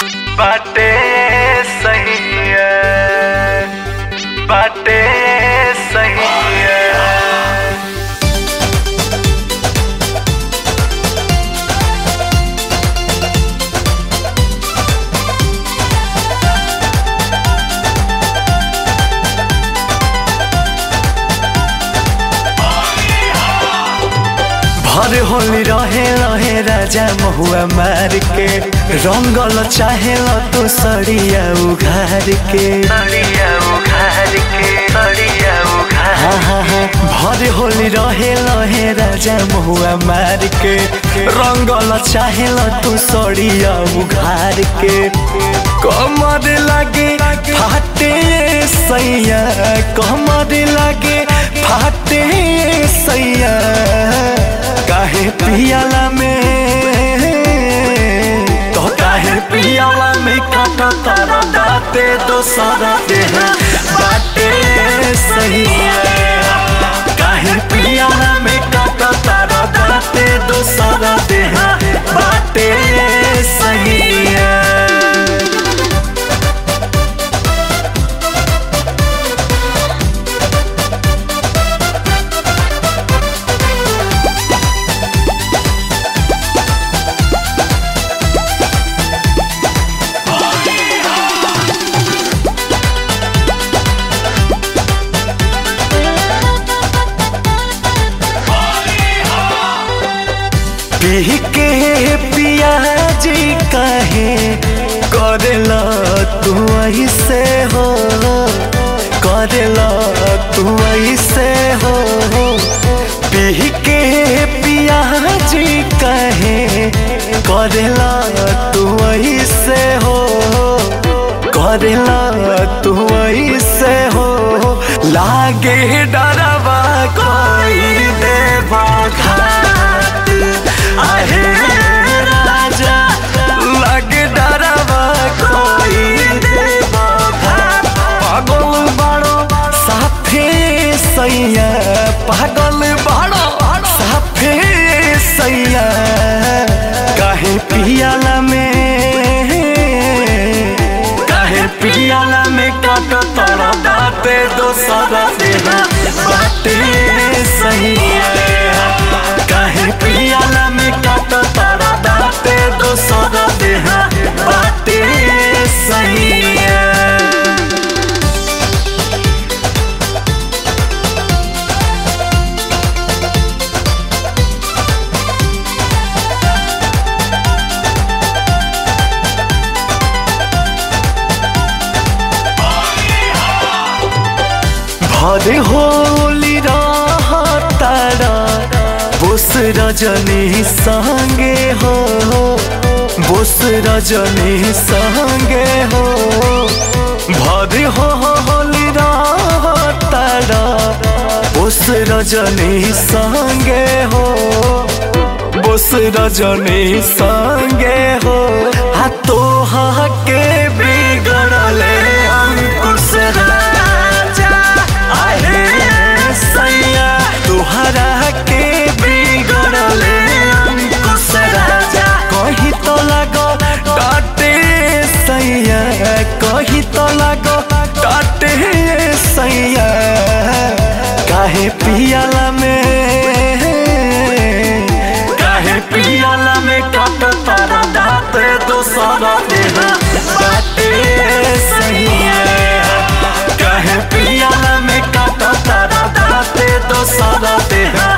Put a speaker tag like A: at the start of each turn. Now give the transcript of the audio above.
A: बाटे सही है, बाटे सही है।
B: भर होली रहे रहे राजा महुआ मार के रंगल चाहेल तो सड़िया उघार के भर होली रहे रहे राजा महुआ मार के रंगल चाहेल तो सड़िया उघार के कमर लागे फाटे सैया, कमर लागे फाटे सैया। काहे पियाला में तो काहे पियाला में काटा तारा दाते दोसरा देह बाटे सही है। काहे पियाला में काटा तारा दाते दोसरा देह बाटे सही है। पी के पियाजी काहे करेला तू ऐसे हो, करेला तू ऐसे हो। पी के पियाजी काहे करेला तू ऐसे हो, करेला तू ऐसे हो। लागे डरवा कोई देवा घाट आहे राजा, लगे डरवा कोई देवा घाट। पागल बड़ो साफे सैया, पागल बड़ो साफे सैया। काहे पियाला में, काहे पियाला में काट तोड़ा दाते दोसरा देह बाटे सही है। काहे पियाला में काट तारा दाते दोसरा देह बाटे सही है। भरे होली तारा बोस रजनी संगे हो, बोस रजनी संगे हो। भरे होली तारा बोस रजनी संगे हो, बोस रजनी संगे हो। हाथो के बिगड़ले अंकुश राजा आहे सैया, तुहरा के बिगड़ले अंकुश राजा। कहीं तो लगो डाटे सैया, कहीं तो लगो डाटे सैया। काहे पियाला में, काहे पियाला में काट तारा दाते दोसरा देह बाटे सही है। काहे पियाला में काट तारा दाते दोसरा देह